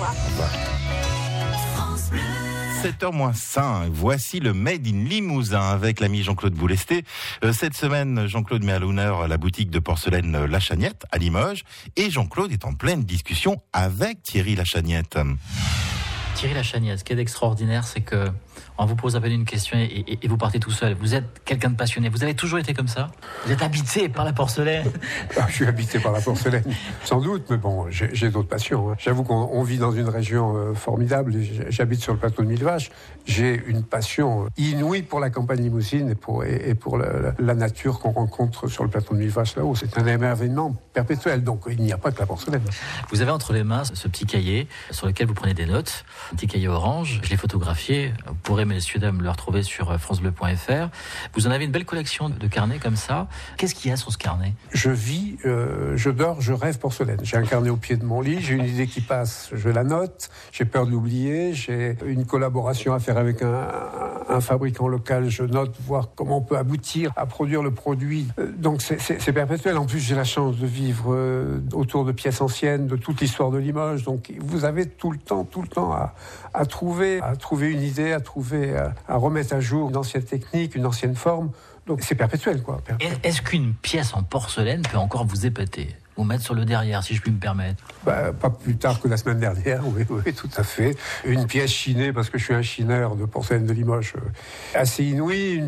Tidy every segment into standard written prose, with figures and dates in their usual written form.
revoir. 7h-5, voici le Made in Limousin avec l'ami Jean-Claude Boulesté. Cette semaine, Jean-Claude met à l'honneur la boutique de porcelaine La Chagnette à Limoges et Jean-Claude est en pleine discussion avec Thierry La Chagnette. Thierry La Chagnette, ce qui est extraordinaire, c'est que on vous pose à peine une question et vous partez tout seul. Vous êtes quelqu'un de passionné. Vous avez toujours été comme ça? Vous êtes habité par la porcelaine? Je suis habité par la porcelaine, sans doute, mais bon, j'ai d'autres passions. J'avoue qu'on vit dans une région formidable. J'habite sur le plateau de Millevaches. J'ai une passion inouïe pour la campagne limousine et pour la nature qu'on rencontre sur le plateau de Millevaches là-haut. C'est un émerveillement perpétuel, donc il n'y a pas que la porcelaine. Vous avez entre les mains ce petit cahier sur lequel vous prenez des notes, un petit cahier orange. Je l'ai photographié. Vous pourrez, messieurs, dames, le retrouver sur francebleu.fr. Vous en avez une belle collection de carnets comme ça. Qu'est-ce qu'il y a sur ce carnet? Je vis, je dors, je rêve porcelaine. J'ai un carnet au pied de mon lit, j'ai une idée qui passe, je la note, j'ai peur de l'oublier, j'ai une collaboration à faire avec un fabricant local, je note, voir comment on peut aboutir à produire le produit. Donc c'est perpétuel. En plus, j'ai la chance de vivre autour de pièces anciennes, de toute l'histoire de Limoges. Donc vous avez tout le temps à trouver une idée, à remettre à jour une ancienne technique, une ancienne forme. Donc c'est perpétuel, quoi. Est-ce qu'une pièce en porcelaine peut encore vous épater? Vous mettre sur le derrière, si je puis me permettre? Pas plus tard que la semaine dernière, oui, tout à fait. Une pièce chinée, parce que je suis un chineur de porcelaine de Limoges, assez inouïe.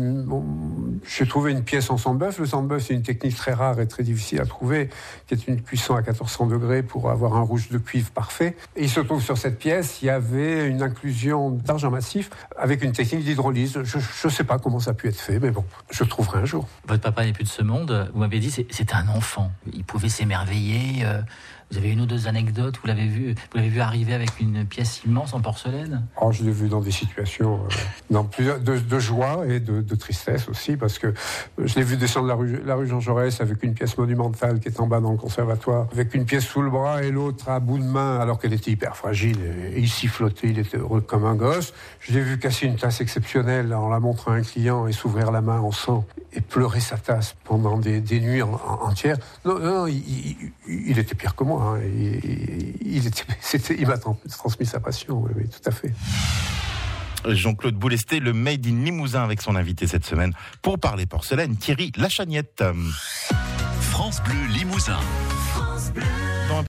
J'ai trouvé une pièce en sang de bœuf. Le sang de bœuf, c'est une technique très rare et très difficile à trouver, qui est une cuisson à 1400 degrés pour avoir un rouge de cuivre parfait. Et il se trouve sur cette pièce, il y avait une inclusion d'argent massif avec une technique d'hydrolyse. Je ne sais pas comment ça a pu être fait, mais bon, je trouverai un jour. Votre papa n'est plus de ce monde. Vous m'avez dit, c'est un enfant. Il pouvait s'émerveiller. Vous avez une ou deux anecdotes? Vous l'avez vu arriver avec une pièce immense en porcelaine? Je l'ai vu dans des situations dans plusieurs, de joie et de tristesse aussi, parce que je l'ai vu descendre la rue Jean Jaurès avec une pièce monumentale qui est en bas dans le conservatoire, avec une pièce sous le bras et l'autre à bout de main, alors qu'elle était hyper fragile, et il sifflotait, il était heureux comme un gosse. Je l'ai vu casser une tasse exceptionnelle en la montrant à un client et s'ouvrir la main en sang et pleurer sa tasse pendant des nuits entières. Non, il était pire que moi. Hein. Il m'a transmis sa passion, oui, tout à fait. Jean-Claude Boulesté, le Made in Limousin avec son invité cette semaine pour parler porcelaine, Thierry La Chagnette. France Bleu Limousin. France Bleu.